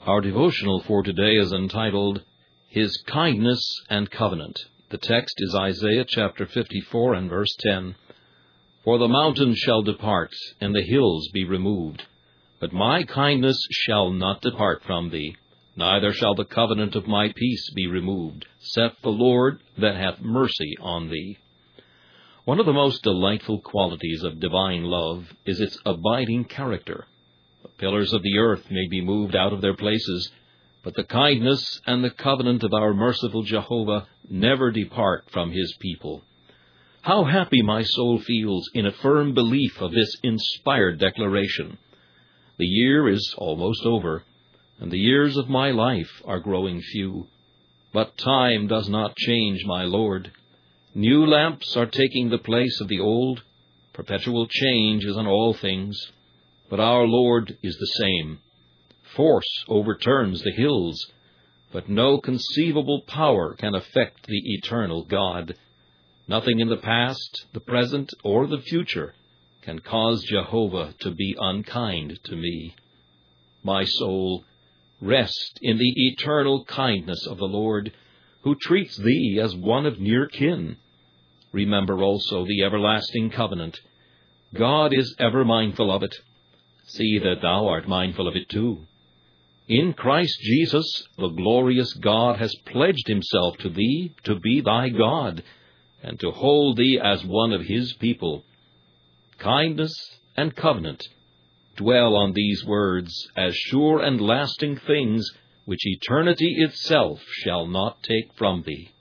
Our devotional for today is entitled, His Kindness and Covenant. The text is Isaiah chapter 54 and verse 10. For the mountains shall depart, and the hills be removed. But my kindness shall not depart from thee, neither shall the covenant of my peace be removed, saith the Lord that hath mercy on thee. One of the most delightful qualities of divine love is its abiding character. The pillars of the earth may be moved out of their places, but the kindness and the covenant of our merciful Jehovah never depart from His people. How happy my soul feels in a firm belief of this inspired declaration. The year is almost over, and the years of my life are growing few. But time does not change, my Lord. New lamps are taking the place of the old. Perpetual change is in all things. But our Lord is the same. Force overturns the hills, but no conceivable power can affect the eternal God. Nothing in the past, the present, or the future can cause Jehovah to be unkind to me. My soul, rest in the eternal kindness of the Lord, who treats thee as one of near kin. Remember also the everlasting covenant. God is ever mindful of it. See that thou art mindful of it too. In Christ Jesus, the glorious God has pledged Himself to thee to be thy God, and to hold thee as one of His people. Kindness and covenant, dwell on these words as sure and lasting things, which eternity itself shall not take from thee.